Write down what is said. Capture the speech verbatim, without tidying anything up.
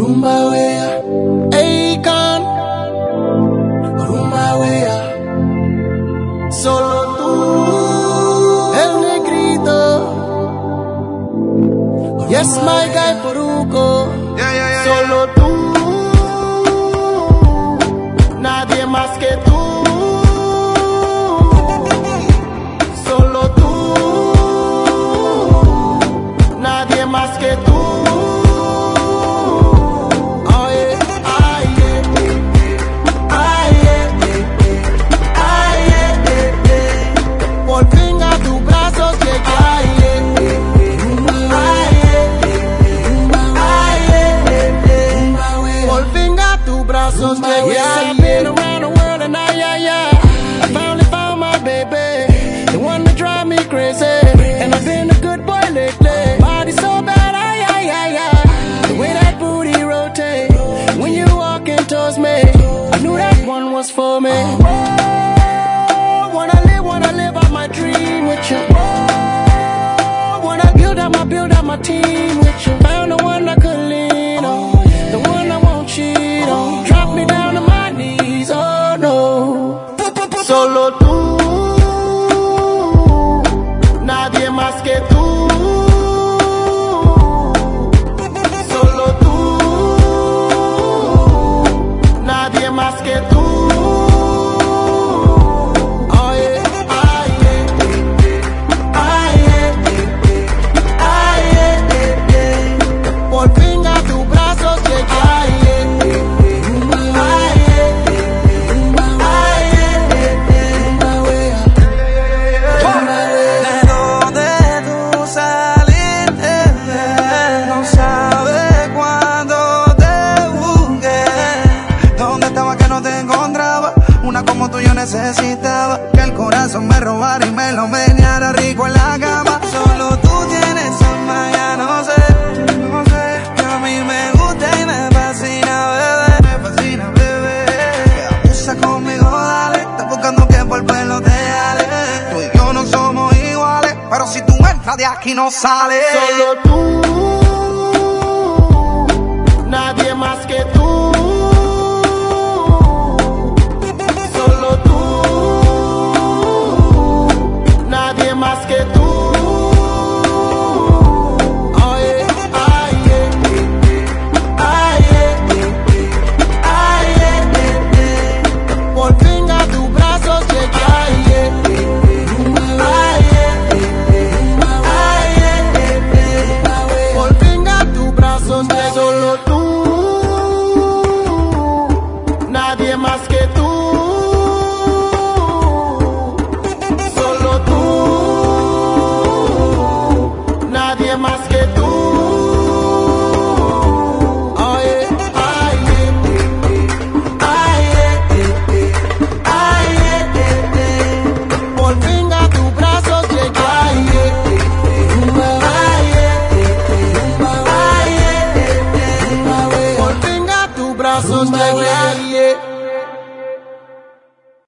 rumba wea, Akon, rumba wea, solo tú, el negrito, yes my guy Poruco, Yeah, yeah, yeah, solo tú, nadie más que tú, solo tú, nadie más que tú. Yeah, I've been around the world and I, yeah, yeah. I finally found my baby, the one that drive me crazy. And I've been a good boy lately. Body so bad, I, I, I, I. The way that booty rotate when you walking towards me, I knew that one was for me. Oh, wanna live, wanna live out my dream with you. Oh, wanna build up my, build up my team with you. Found the one I could lean on, the one I won't cheat on. Drop me down to my knees, oh no. Solo tú, nadie más que tú. Solo tú, nadie más que tú. Oh yeah, ah yeah, ah yeah, ah yeah. Por fin a tu brazo llegué. Como tú yo necesitaba que el corazón me robara y me lo meneara rico en la cama. Solo tú tienes esa magia, no sé, no sé, que a mí me gusta y me fascina, bebé, me fascina, bebé. Abusa conmigo, dale, estás buscando que por pelo te jale. Tú y yo no somos iguales, pero si tú entras de aquí no sales. Solo tú, nadie más que tú. Más que tú. Oh yeah, ah yeah, ah yeah, ah yeah. Por fin a tu brazo llegué, ah yeah, ah yeah, ah yeah. Por fin a tu brazo llegué. Solo tú, nadie más que tú. Más que tú. Oh yeah, ah yeah, ah yeah, ah yeah. Por fin a tu brazo llegué, ah yeah, ah yeah, ah yeah. Por fin a tu brazo llegué.